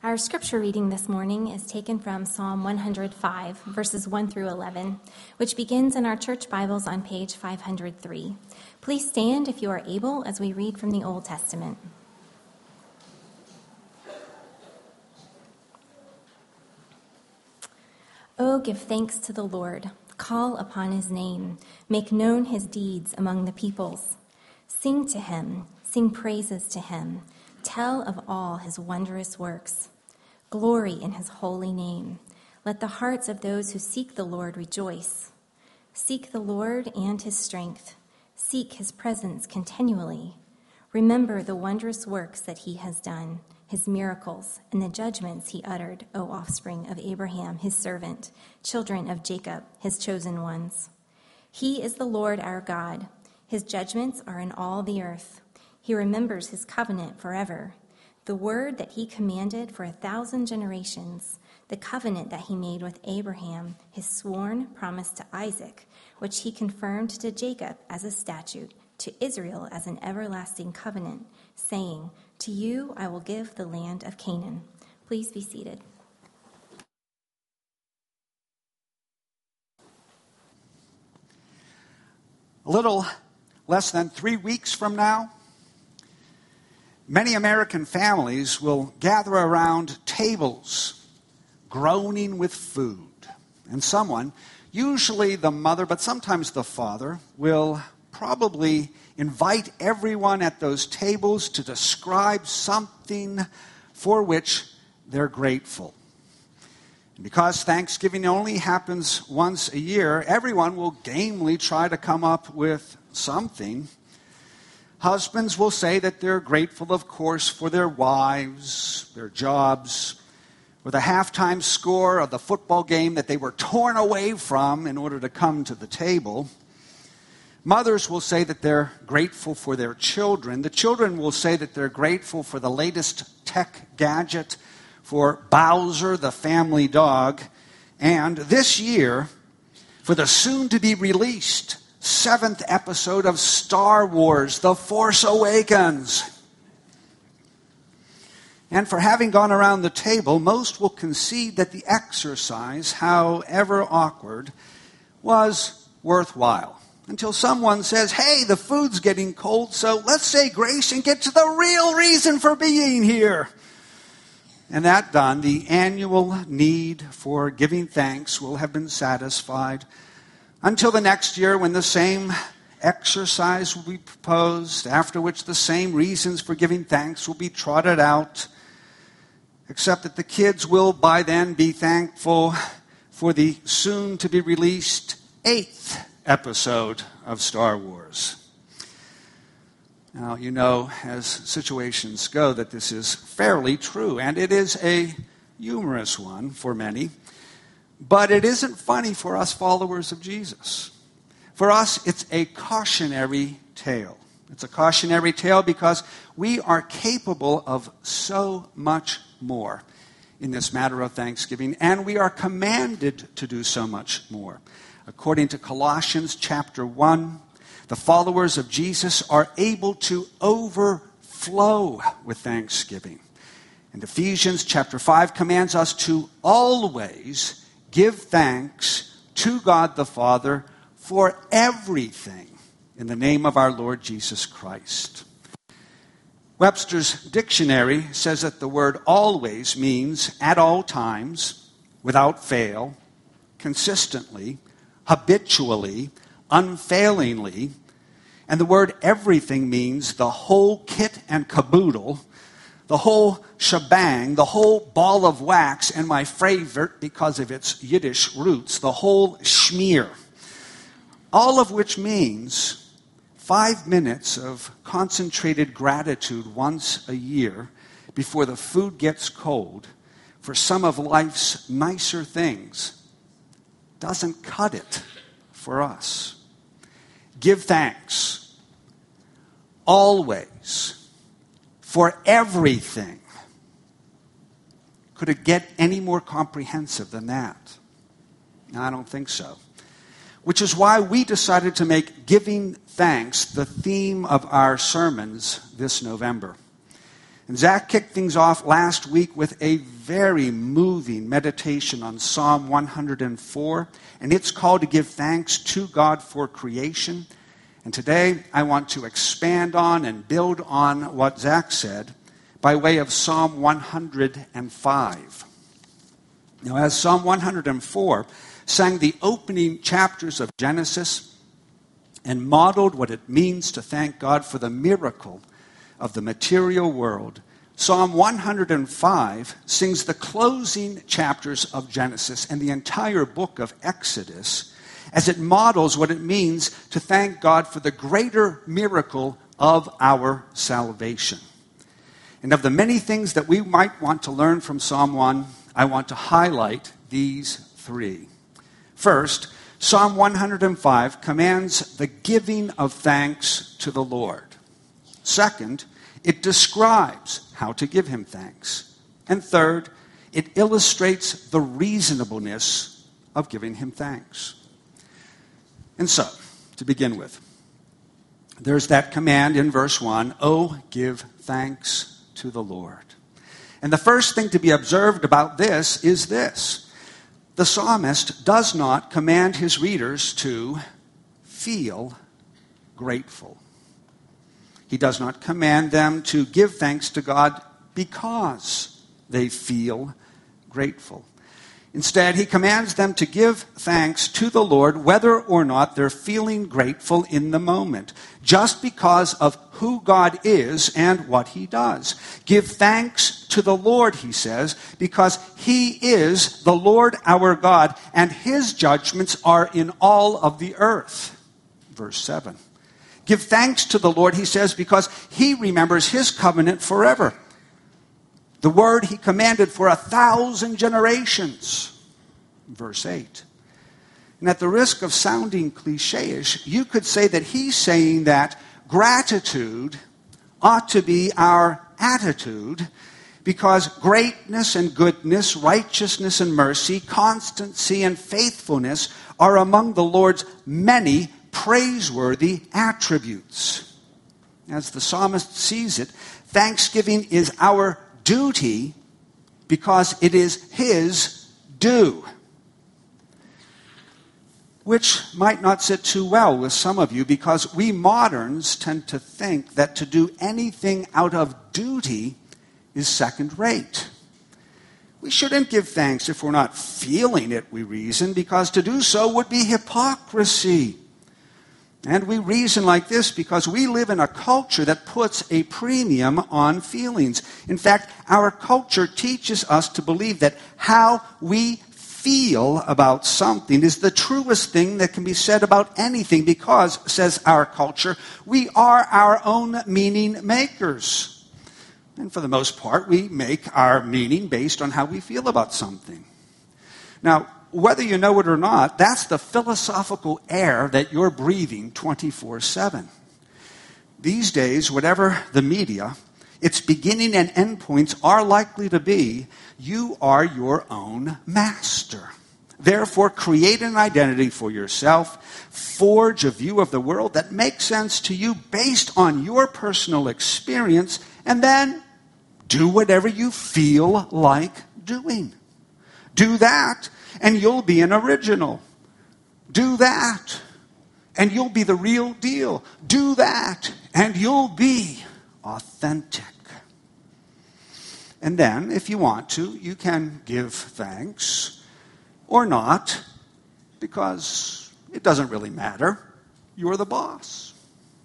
Our scripture reading this morning is taken from Psalm 105, verses 1 through 11, which begins in our church Bibles on page 503. Please stand if you are able as we read from the Old Testament. Oh, give thanks to the Lord. Call upon his name. Make known his deeds among the peoples. Sing to him. Sing praises to him. Tell of all his wondrous works. Glory in his holy name. Let the hearts of those who seek the Lord rejoice. Seek the Lord and his strength. Seek his presence continually. Remember the wondrous works that he has done, his miracles, and the judgments he uttered, O offspring of Abraham, his servant, children of Jacob, his chosen ones. He is the Lord our God. His judgments are in all the earth. He remembers his covenant forever, the word that he commanded for 1,000 generations, the covenant that he made with Abraham, his sworn promise to Isaac, which he confirmed to Jacob as a statute, to Israel as an everlasting covenant, saying, "To you I will give the land of Canaan." Please be seated. A little less than 3 weeks from now, many American families will gather around tables, groaning with food. And someone, usually the mother, but sometimes the father, will probably invite everyone at those tables to describe something for which they're grateful. And because Thanksgiving only happens once a year, everyone will gamely try to come up with something. Husbands will say that they're grateful, of course, for their wives, their jobs, or the halftime score of the football game that they were torn away from in order to come to the table. Mothers will say that they're grateful for their children. The children will say that they're grateful for the latest tech gadget, for Bowser, the family dog, and this year, for the soon-to-be-released 7th episode of Star Wars, The Force Awakens. And for having gone around the table, most will concede that the exercise, however awkward, was worthwhile. Until someone says, "Hey, the food's getting cold, so let's say grace and get to the real reason for being here." And that done, the annual need for giving thanks will have been satisfied until the next year when the same exercise will be proposed, after which the same reasons for giving thanks will be trotted out, except that the kids will by then be thankful for the soon-to-be-released 8th episode of Star Wars. Now, you know, as situations go, that this is fairly true, and it is a humorous one for many. But it isn't funny for us followers of Jesus. For us, it's a cautionary tale. It's a cautionary tale because we are capable of so much more in this matter of thanksgiving, and we are commanded to do so much more. According to Colossians chapter 1, the followers of Jesus are able to overflow with thanksgiving. And Ephesians chapter 5 commands us to always give thanks to God the Father for everything in the name of our Lord Jesus Christ. Webster's dictionary says that the word always means at all times, without fail, consistently, habitually, unfailingly. And the word everything means the whole kit and caboodle, the whole shebang, the whole ball of wax, and my favorite, because of its Yiddish roots, the whole schmear. All of which means 5 minutes of concentrated gratitude once a year before the food gets cold for some of life's nicer things doesn't cut it for us. Give thanks always for everything. Could it get any more comprehensive than that? No, I don't think so. Which is why we decided to make giving thanks the theme of our sermons this November. And Zach kicked things off last week with a very moving meditation on Psalm 104, and it's called to give thanks to God for creation. And today I want to expand on and build on what Zach said by way of Psalm 105. Now, as Psalm 104 sang the opening chapters of Genesis and modeled what it means to thank God for the miracle of the material world, Psalm 105 sings the closing chapters of Genesis and the entire book of Exodus as it models what it means to thank God for the greater miracle of our salvation. And of the many things that we might want to learn from Psalm 1, I want to highlight these three. First, Psalm 105 commands the giving of thanks to the Lord. Second, it describes how to give him thanks. And third, it illustrates the reasonableness of giving him thanks. And so, to begin with, there's that command in verse 1, "Oh, give thanks to the Lord." And the first thing to be observed about this is this. The psalmist does not command his readers to feel grateful. He does not command them to give thanks to God because they feel grateful. Instead, he commands them to give thanks to the Lord whether or not they're feeling grateful in the moment, just because of who God is and what he does. Give thanks to the Lord, he says, because he is the Lord our God, and his judgments are in all of the earth. Verse 7. Give thanks to the Lord, he says, because he remembers his covenant forever. The word he commanded for 1,000 generations. Verse 8. And at the risk of sounding cliche-ish, you could say that he's saying that gratitude ought to be our attitude because greatness and goodness, righteousness and mercy, constancy and faithfulness are among the Lord's many praiseworthy attributes. As the psalmist sees it, thanksgiving is our duty because it is his due. Which might not sit too well with some of you because we moderns tend to think that to do anything out of duty is second rate. We shouldn't give thanks if we're not feeling it, we reason, because to do so would be hypocrisy. And we reason like this because we live in a culture that puts a premium on feelings. In fact, our culture teaches us to believe that how we feel about something is the truest thing that can be said about anything because, says our culture, we are our own meaning makers. And for the most part, we make our meaning based on how we feel about something. Now, whether you know it or not, that's the philosophical air that you're breathing 24/7. These days, whatever the media, its beginning and end points are likely to be, you are your own master. Therefore, create an identity for yourself, forge a view of the world that makes sense to you based on your personal experience, and then do whatever you feel like doing. Do that, and you'll be an original. Do that, and you'll be the real deal. Do that, and you'll be authentic. And then, if you want to, you can give thanks or not, because it doesn't really matter. You're the boss.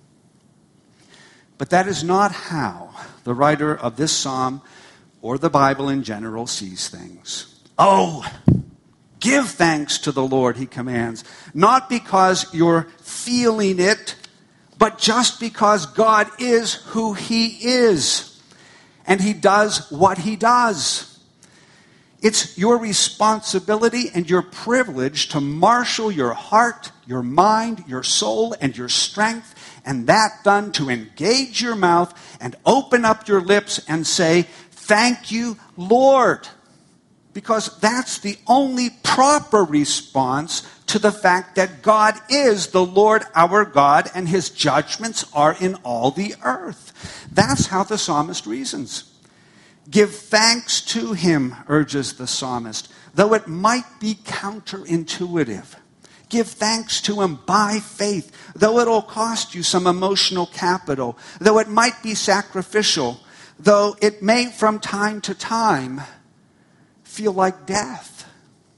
But that is not how the writer of this psalm or the Bible in general sees things. Oh, give thanks to the Lord, he commands, not because you're feeling it, but just because God is who he is, and he does what he does. It's your responsibility and your privilege to marshal your heart, your mind, your soul, and your strength, and that done to engage your mouth and open up your lips and say, "Thank you, Lord." Because that's the only proper response to to the fact that God is the Lord our God and his judgments are in all the earth. That's how the psalmist reasons. Give thanks to him, urges the psalmist, though it might be counterintuitive. Give thanks to him by faith, though it'll cost you some emotional capital, though it might be sacrificial, though it may from time to time feel like death.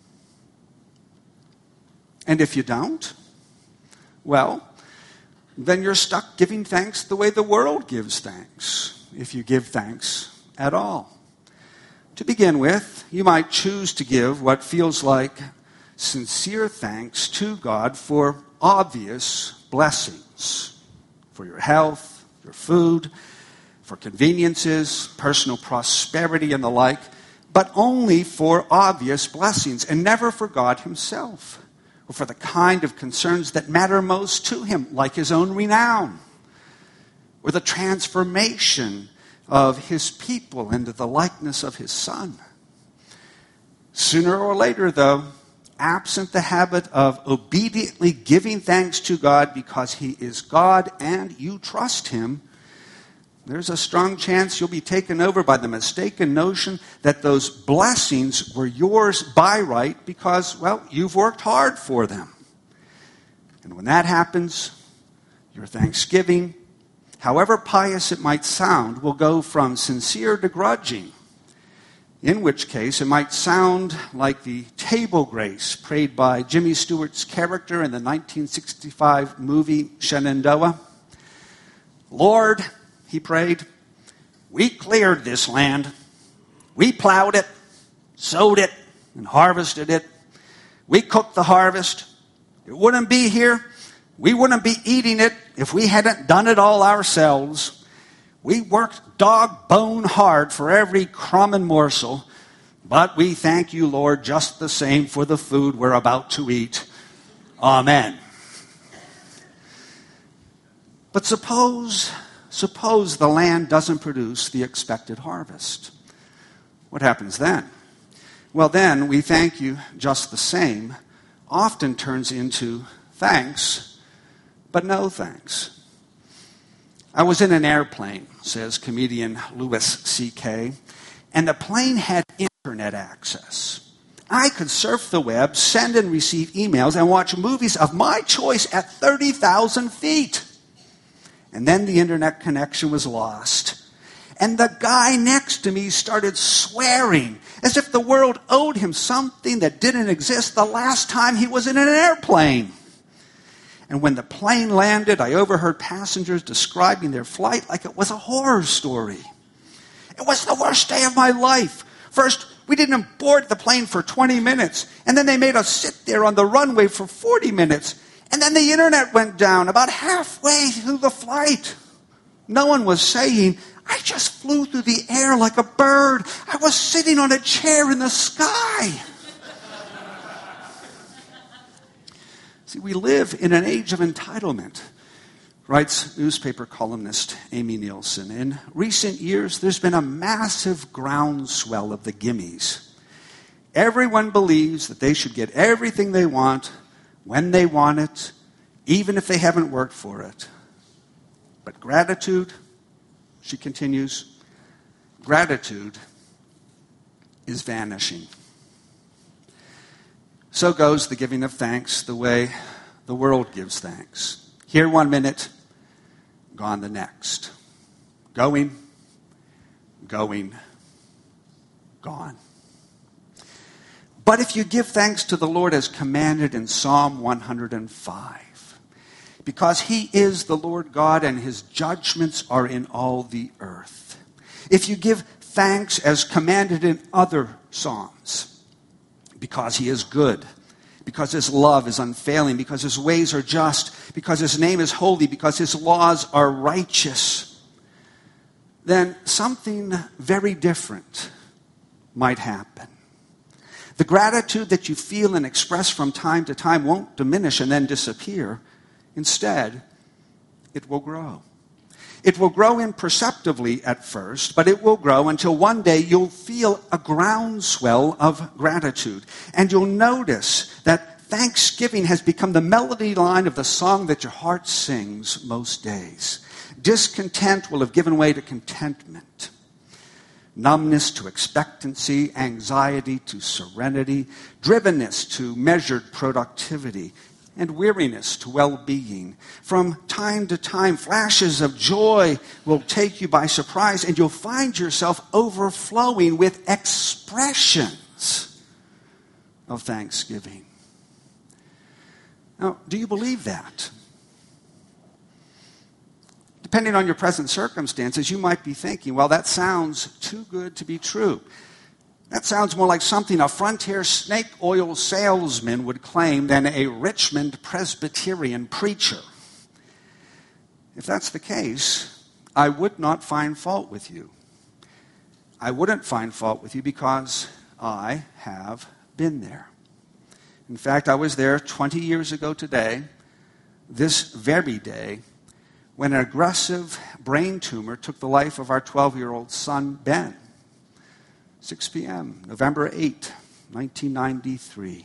And if you don't, well, then you're stuck giving thanks the way the world gives thanks, if you give thanks at all. To begin with, you might choose to give what feels like sincere thanks to God for obvious blessings, for your health, your food, for conveniences, personal prosperity, and the like, but only for obvious blessings and never for God himself, or for the kind of concerns that matter most to him, like his own renown, or the transformation of his people into the likeness of his Son. Sooner or later, though, absent the habit of obediently giving thanks to God because he is God and you trust him, there's a strong chance you'll be taken over by the mistaken notion that those blessings were yours by right because, well, you've worked hard for them. And when that happens, your thanksgiving, however pious it might sound, will go from sincere to grudging, in which case it might sound like the table grace prayed by Jimmy Stewart's character in the 1965 movie Shenandoah. Lord, he prayed, we cleared this land. We plowed it, sowed it, and harvested it. We cooked the harvest. It wouldn't be here. We wouldn't be eating it if we hadn't done it all ourselves. We worked dog bone hard for every crumb and morsel, but we thank you, Lord, just the same for the food we're about to eat. Amen. But suppose the land doesn't produce the expected harvest. What happens then? Well, then we thank you just the same often turns into thanks, but no thanks. I was in an airplane, says comedian Louis C.K., and the plane had internet access. I could surf the web, send and receive emails, and watch movies of my choice at 30,000 feet. And then the internet connection was lost. And the guy next to me started swearing as if the world owed him something that didn't exist the last time he was in an airplane. And when the plane landed, I overheard passengers describing their flight like it was a horror story. It was the worst day of my life. First, we didn't board the plane for 20 minutes, and then they made us sit there on the runway for 40 minutes, and then the internet went down about halfway through the flight. No one was saying, I just flew through the air like a bird. I was sitting on a chair in the sky. See, we live in an age of entitlement, writes newspaper columnist Amy Nielsen. In recent years, there's been a massive groundswell of the gimmies. Everyone believes that they should get everything they want when they want it, even if they haven't worked for it. But gratitude, she continues, gratitude is vanishing. So goes the giving of thanks the way the world gives thanks. Here 1 minute, gone the next. Going, gone. But if you give thanks to the Lord as commanded in Psalm 105, because he is the Lord God and his judgments are in all the earth. If you give thanks as commanded in other psalms, because he is good, because his love is unfailing, because his ways are just, because his name is holy, because his laws are righteous, then something very different might happen. The gratitude that you feel and express from time to time won't diminish and then disappear. Instead, it will grow. It will grow imperceptibly at first, but it will grow until one day you'll feel a groundswell of gratitude. And you'll notice that Thanksgiving has become the melody line of the song that your heart sings most days. Discontent will have given way to contentment. Numbness to expectancy, anxiety to serenity, drivenness to measured productivity, and weariness to well-being. From time to time, flashes of joy will take you by surprise, and you'll find yourself overflowing with expressions of thanksgiving. Now, do you believe that? Depending on your present circumstances, you might be thinking, well, that sounds too good to be true. That sounds more like something a Frontier snake oil salesman would claim than a Richmond Presbyterian preacher. If that's the case, I would not find fault with you. I wouldn't find fault with you because I have been there. In fact, I was there 20 years ago today, this very day, when an aggressive brain tumor took the life of our 12-year-old son, Ben. 6 p.m., November 8, 1993.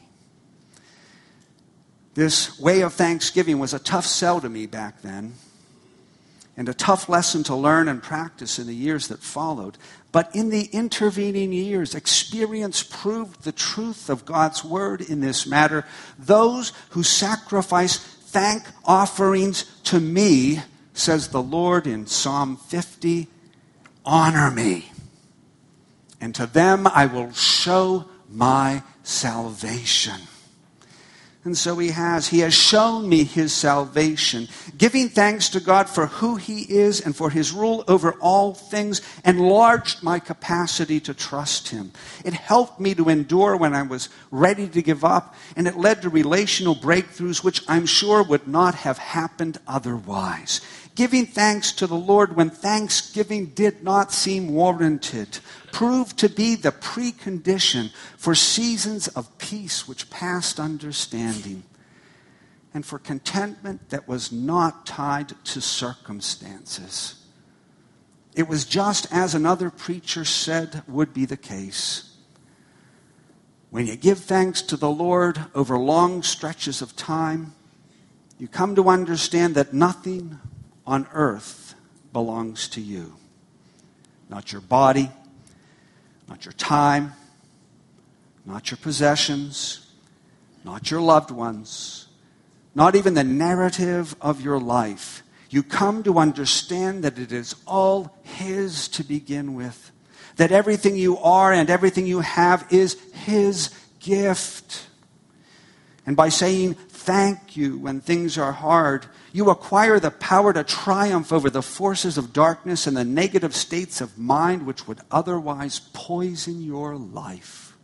This way of thanksgiving was a tough sell to me back then, and a tough lesson to learn and practice in the years that followed. But in the intervening years, experience proved the truth of God's word in this matter. Those who sacrifice thank offerings to me, says the Lord in Psalm 50, honor me, and to them I will show my salvation. And so he has shown me his salvation, giving thanks to God for who he is and for his rule over all things, enlarged my capacity to trust him. It helped me to endure when I was ready to give up, and it led to relational breakthroughs which I'm sure would not have happened otherwise. Giving thanks to the Lord when thanksgiving did not seem warranted proved to be the precondition for seasons of peace which passed understanding, and for contentment that was not tied to circumstances. It was just as another preacher said would be the case. When you give thanks to the Lord over long stretches of time, you come to understand that nothing on earth belongs to you. Not your body, not your time, not your possessions, not your loved ones, not even the narrative of your life. You come to understand that it is all his to begin with, that everything you are and everything you have is his gift. And by saying thank you when things are hard, you acquire the power to triumph over the forces of darkness and the negative states of mind which would otherwise poison your life.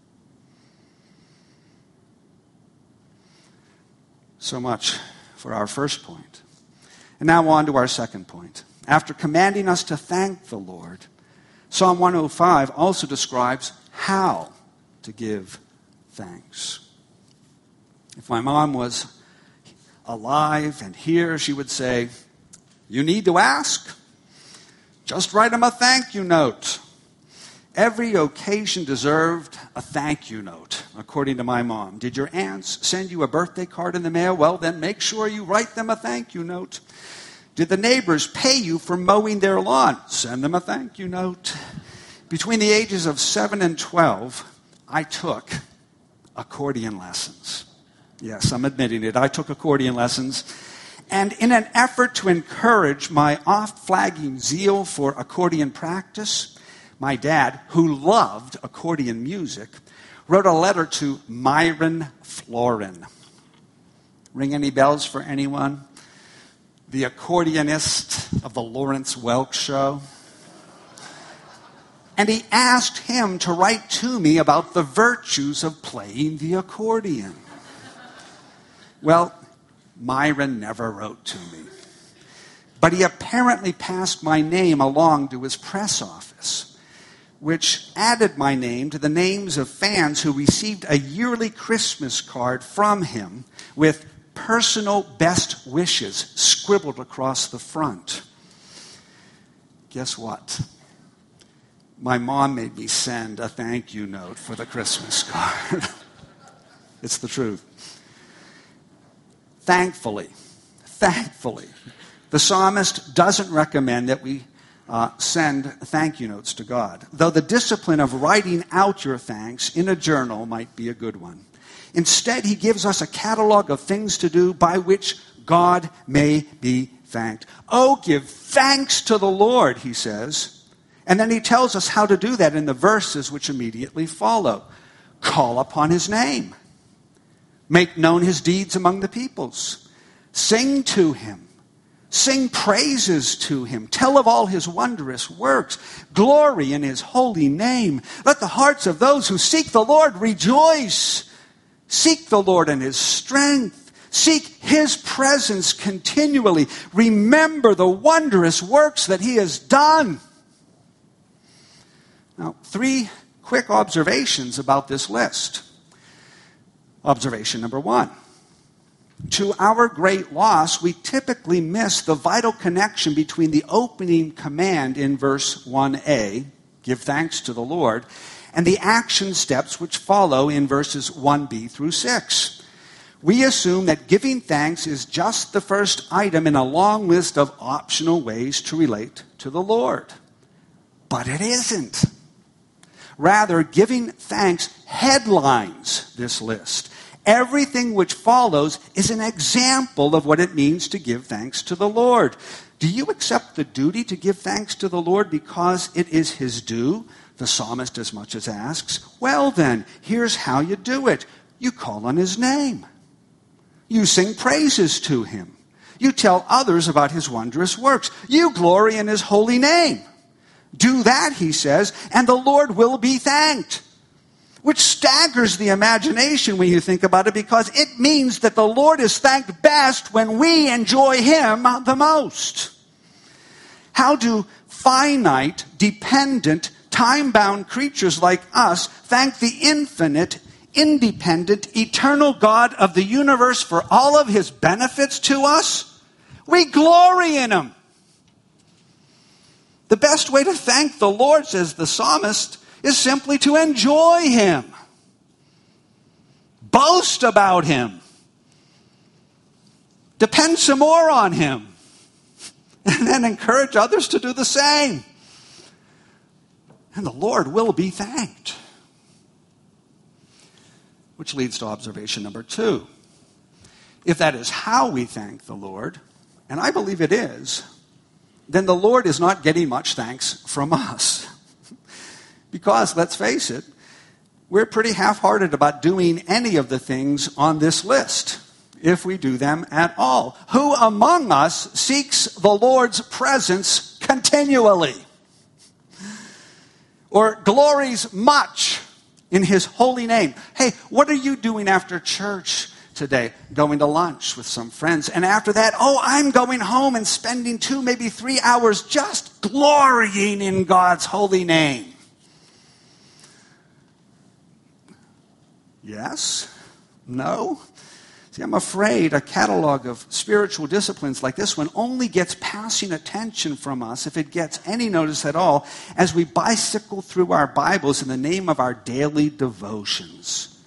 So much for our first point. And now on to our second point. After commanding us to thank the Lord, Psalm 105 also describes how to give thanks. If my mom was alive and here, she would say, you need to ask? Just write them a thank you note. Every occasion deserved a thank you note, according to my mom. Did your aunts send you a birthday card in the mail? Well, then make sure you write them a thank you note. Did the neighbors pay you for mowing their lawn? Send them a thank you note. Between the ages of 7 and 12, I took accordion lessons. Yes, I'm admitting it. I took accordion lessons. And in an effort to encourage my off-flagging zeal for accordion practice, my dad, who loved accordion music, wrote a letter to Myron Florin. Ring any bells for anyone? The accordionist of the Lawrence Welk Show. And he asked him to write to me about the virtues of playing the accordion. Well, Myron never wrote to me. But he apparently passed my name along to his press office, which added my name to the names of fans who received a yearly Christmas card from him with personal best wishes scribbled across the front. Guess what? My mom made me send a thank you note for the Christmas card. It's the truth. thankfully, the psalmist doesn't recommend that we send thank you notes to God, though the discipline of writing out your thanks in a journal might be a good one. Instead, he gives us a catalog of things to do by which God may be thanked. Oh, give thanks to the Lord, he says. And then he tells us how to do that in the verses which immediately follow. Call upon his name. Make known his deeds among the peoples. Sing to him. Sing praises to him. Tell of all his wondrous works. Glory in his holy name. Let the hearts of those who seek the Lord rejoice. Seek the Lord in his strength. Seek his presence continually. Remember the wondrous works that he has done. Now, 3 quick observations about this list. Observation number 1. To our great loss, we typically miss the vital connection between the opening command in verse 1a, give thanks to the Lord, and the action steps which follow in verses 1b through 6. We assume that giving thanks is just the first item in a long list of optional ways to relate to the Lord. But it isn't. Rather, giving thanks headlines this list. Everything which follows is an example of what it means to give thanks to the Lord. Do you accept the duty to give thanks to the Lord because it is his due? The psalmist as much as asks. Well then, here's how you do it. You call on his name. You sing praises to him. You tell others about his wondrous works. You glory in his holy name. Do that, he says, and the Lord will be thanked. Which staggers the imagination when you think about it, because it means that the Lord is thanked best when we enjoy him the most. How do finite, dependent, time-bound creatures like us thank the infinite, independent, eternal God of the universe for all of his benefits to us? We glory in him. The best way to thank the Lord, says the psalmist, is simply to enjoy him. Boast about him. Depend some more on him. And then encourage others to do the same. And the Lord will be thanked. Which leads to observation number 2. If that is how we thank the Lord, and I believe it is, then the Lord is not getting much thanks from us. Because, let's face it, we're pretty half-hearted about doing any of the things on this list, if we do them at all. Who among us seeks the Lord's presence continually? Or glories much in his holy name? Hey, what are you doing after church today? Going to lunch with some friends. And after that, I'm going home and spending 2, maybe 3 hours just glorying in God's holy name. Yes? No? See, I'm afraid a catalog of spiritual disciplines like this one only gets passing attention from us, if it gets any notice at all, as we bicycle through our Bibles in the name of our daily devotions.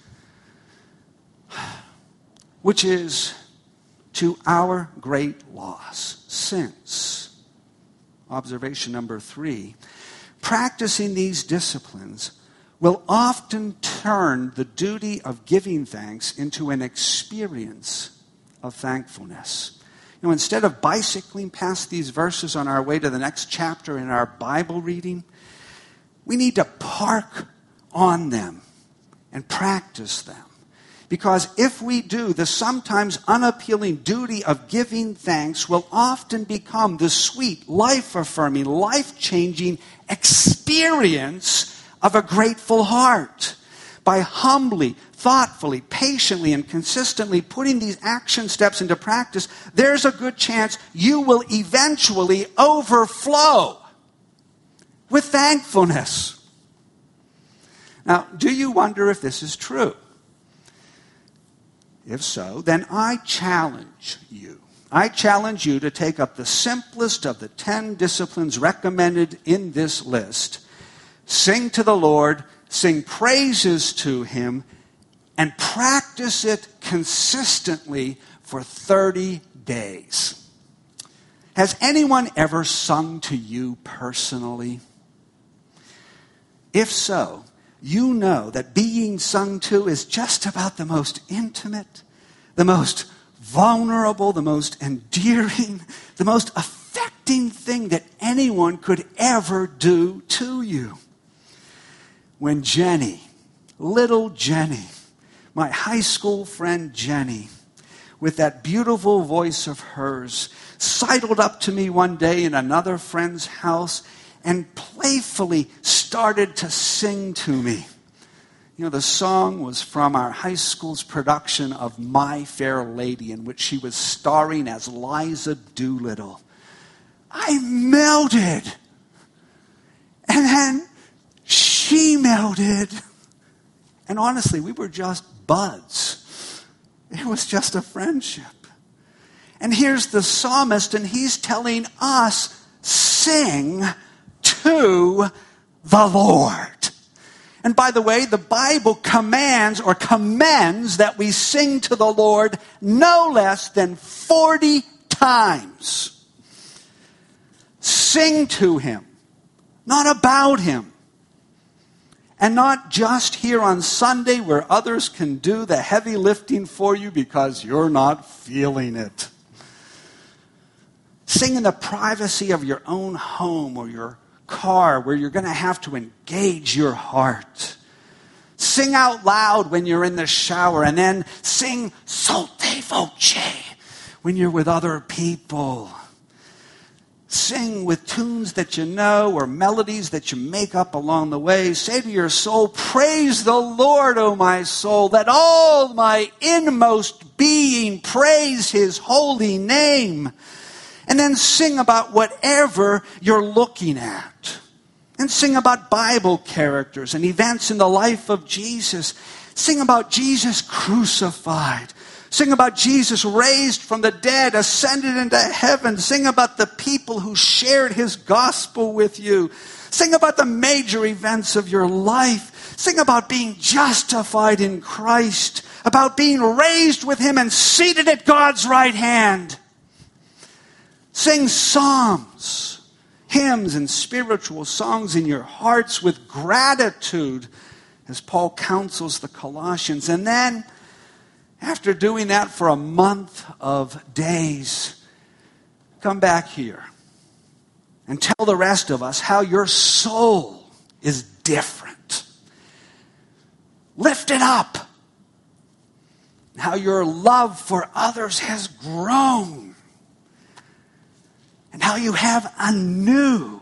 Which is to our great loss, since, observation number 3, practicing these disciplines will often turn the duty of giving thanks into an experience of thankfulness. You know, instead of bicycling past these verses on our way to the next chapter in our Bible reading, we need to park on them and practice them. Because if we do, the sometimes unappealing duty of giving thanks will often become the sweet, life-affirming, life-changing experience of a grateful heart. By humbly, thoughtfully, patiently, and consistently putting these action steps into practice, there's a good chance you will eventually overflow with thankfulness. Now, do you wonder if this is true? If so, then I challenge you. I challenge you to take up the simplest of the 10 disciplines recommended in this list. Sing to the Lord, sing praises to him, and practice it consistently for for 30 days. Has anyone ever sung to you personally? If so, you know that being sung to is just about the most intimate, the most vulnerable, the most endearing, the most affecting thing that anyone could ever do to you. When Jenny, little Jenny, my high school friend Jenny, with that beautiful voice of hers, sidled up to me one day in another friend's house and playfully started to sing to me. You know, the song was from our high school's production of My Fair Lady, in which she was starring as Liza Doolittle. I melted. And then she melted. And honestly, we were just buds. It was just a friendship. And here's the psalmist, and he's telling us, sing to the Lord. And by the way, the Bible commands or commends that we sing to the Lord no less than 40 times. Sing to him, not about him. And not just here on Sunday where others can do the heavy lifting for you because you're not feeling it. Sing in the privacy of your own home or your car where you're going to have to engage your heart. Sing out loud when you're in the shower, and then sing sotto voce when you're with other people. Sing with tunes that you know or melodies that you make up along the way. Say to your soul, praise the Lord, O my soul. Let all my inmost being praise his holy name. And then sing about whatever you're looking at. And sing about Bible characters and events in the life of Jesus. Sing about Jesus crucified. Sing about Jesus raised from the dead, ascended into heaven. Sing about the people who shared his gospel with you. Sing about the major events of your life. Sing about being justified in Christ. About being raised with him and seated at God's right hand. Sing psalms, hymns, and spiritual songs in your hearts with gratitude, as Paul counsels the Colossians. And then, after doing that for a month of days, come back here and tell the rest of us how your soul is different. Lift it up. How your love for others has grown. And how you have a new,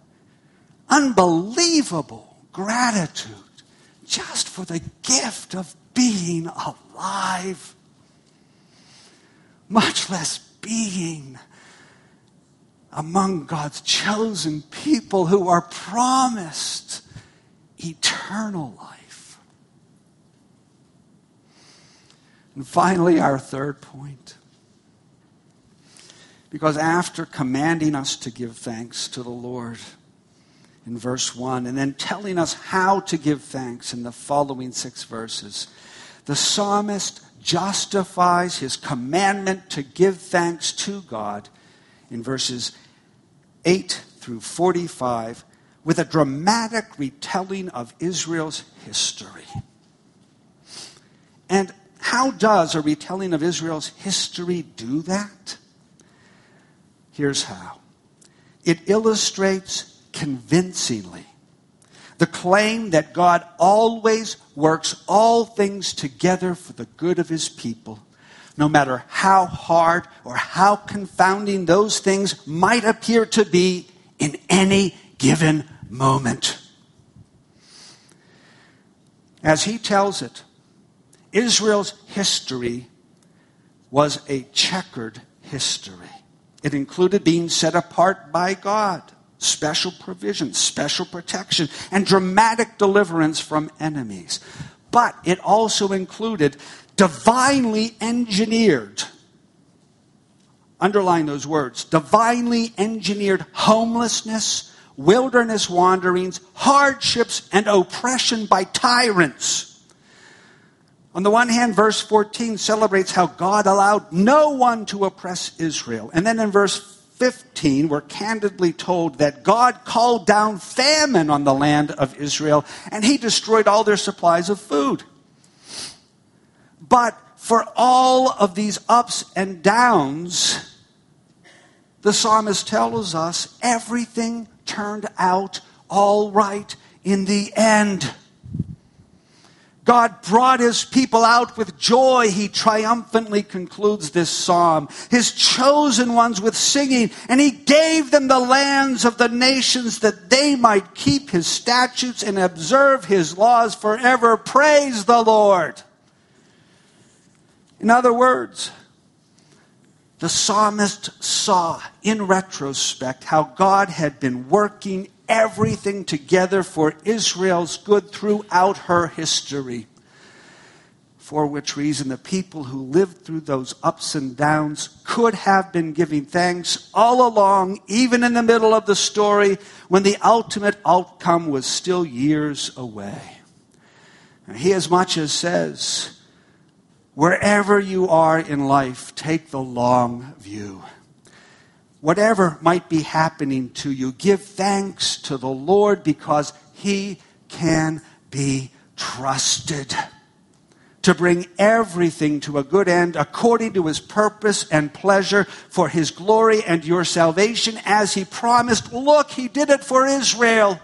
unbelievable gratitude just for the gift of being alive. Much less being among God's chosen people who are promised eternal life. And finally, our third point. Because after commanding us to give thanks to the Lord in verse 1, and then telling us how to give thanks in the following 6 verses, the psalmist justifies his commandment to give thanks to God in verses 8 through 45 with a dramatic retelling of Israel's history. And how does a retelling of Israel's history do that? Here's how. It illustrates convincingly the claim that God always works all things together for the good of his people, no matter how hard or how confounding those things might appear to be in any given moment. As he tells it, Israel's history was a checkered history. It included being set apart by God, special provision, special protection, and dramatic deliverance from enemies. But it also included divinely engineered, underline those words, divinely engineered homelessness, wilderness wanderings, hardships, and oppression by tyrants. On the one hand, verse 14 celebrates how God allowed no one to oppress Israel. And then in verse 15, we're candidly told that God called down famine on the land of Israel, and he destroyed all their supplies of food. But for all of these ups and downs, the psalmist tells us everything turned out all right in the end. God brought his people out with joy. He triumphantly concludes this psalm. His chosen ones with singing. And he gave them the lands of the nations that they might keep his statutes and observe his laws forever. Praise the Lord. In other words, the psalmist saw in retrospect how God had been working everything together for Israel's good throughout her history. For which reason the people who lived through those ups and downs could have been giving thanks all along, even in the middle of the story when the ultimate outcome was still years away. And he as much as says, wherever you are in life, take the long view. Whatever might be happening to you, give thanks to the Lord because he can be trusted to bring everything to a good end according to his purpose and pleasure for his glory and your salvation as he promised. Look, he did it for Israel.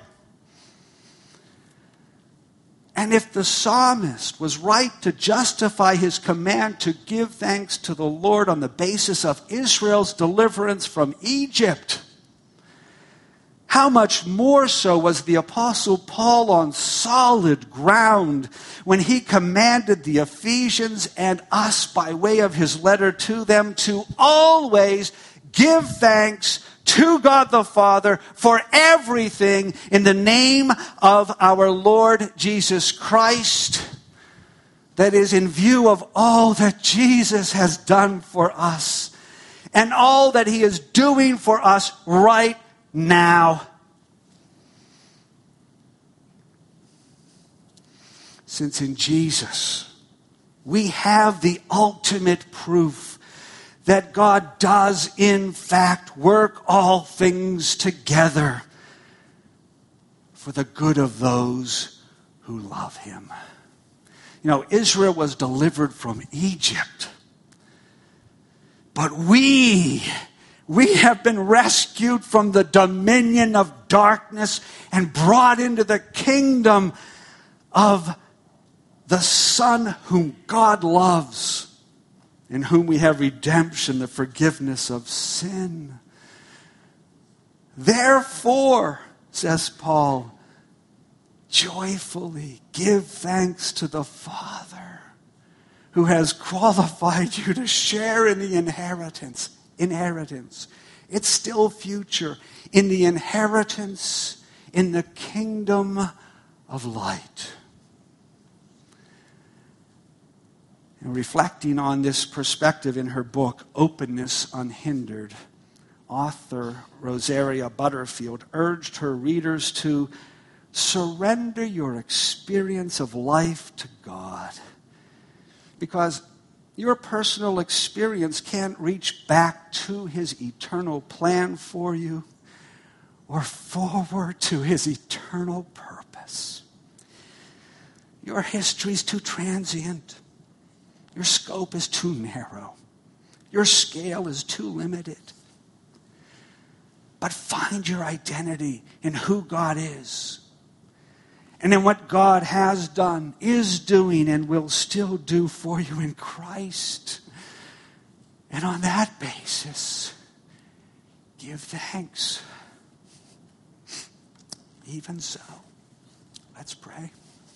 And if the psalmist was right to justify his command to give thanks to the Lord on the basis of Israel's deliverance from Egypt, how much more so was the Apostle Paul on solid ground when he commanded the Ephesians and us by way of his letter to them to always give thanks to God the Father for everything in the name of our Lord Jesus Christ. That is, in view of all that Jesus has done for us and all that he is doing for us right now. Since in Jesus we have the ultimate proof that God does, in fact, work all things together for the good of those who love him. You know, Israel was delivered from Egypt. But we have been rescued from the dominion of darkness and brought into the kingdom of the Son whom God loves, in whom we have redemption, the forgiveness of sin. Therefore, says Paul, joyfully give thanks to the Father who has qualified you to share in the inheritance. It's still future. In the inheritance in the kingdom of light. And reflecting on this perspective in her book, Openness Unhindered, author Rosaria Butterfield urged her readers to surrender your experience of life to God. Because your personal experience can't reach back to his eternal plan for you or forward to his eternal purpose. Your history is too transient. Your scope is too narrow. Your scale is too limited. But find your identity in who God is and in what God has done, is doing, and will still do for you in Christ. And on that basis, give thanks. Even so, let's pray.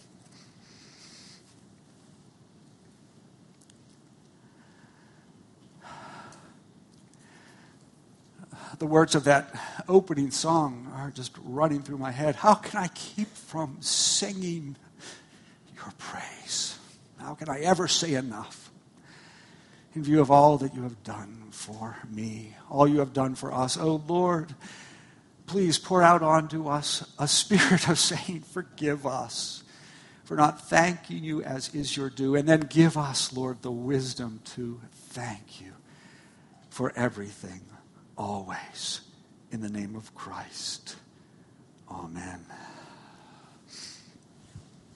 The words of that opening song are just running through my head. How can I keep from singing your praise? How can I ever say enough in view of all that you have done for me, all you have done for us? Oh Lord, please pour out onto us a spirit of saying, forgive us for not thanking you as is your due. And then give us, Lord, the wisdom to thank you for everything, always. In the name of Christ. Amen.